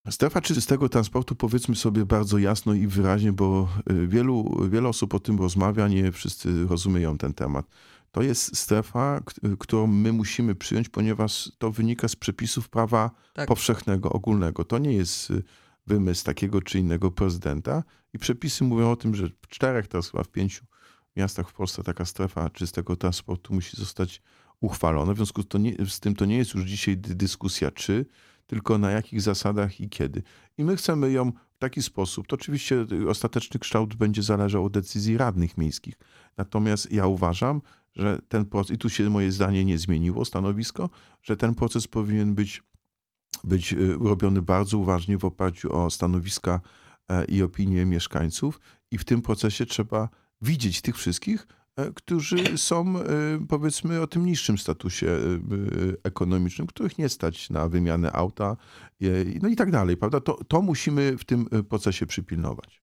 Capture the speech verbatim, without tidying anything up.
Strefa czystego transportu, powiedzmy sobie bardzo jasno i wyraźnie, bo y, wielu, wiele osób o tym rozmawia, nie wszyscy rozumieją ten temat. To jest strefa, k- którą my musimy przyjąć, ponieważ to wynika z przepisów prawa Tak. powszechnego, ogólnego. To nie jest y, wymysł takiego czy innego prezydenta i przepisy mówią o tym, że w czterech, teraz chyba w pięciu miastach w Polsce taka strefa czystego transportu musi zostać uchwalona. W związku z, to nie, z tym to nie jest już dzisiaj dy- dyskusja czy, tylko na jakich zasadach i kiedy. I my chcemy ją w taki sposób, to oczywiście y, ostateczny kształt będzie zależał od decyzji radnych miejskich. Natomiast ja uważam, że ten proces, i tu się moje zdanie nie zmieniło, stanowisko, że ten proces powinien być, być y, robiony bardzo uważnie w oparciu o stanowiska e, i opinie mieszkańców i w tym procesie trzeba widzieć tych wszystkich, e, którzy są e, powiedzmy o tym niższym statusie e, e, ekonomicznym, których nie stać na wymianę auta, e, no i tak dalej, prawda? To, to musimy w tym e, procesie przypilnować.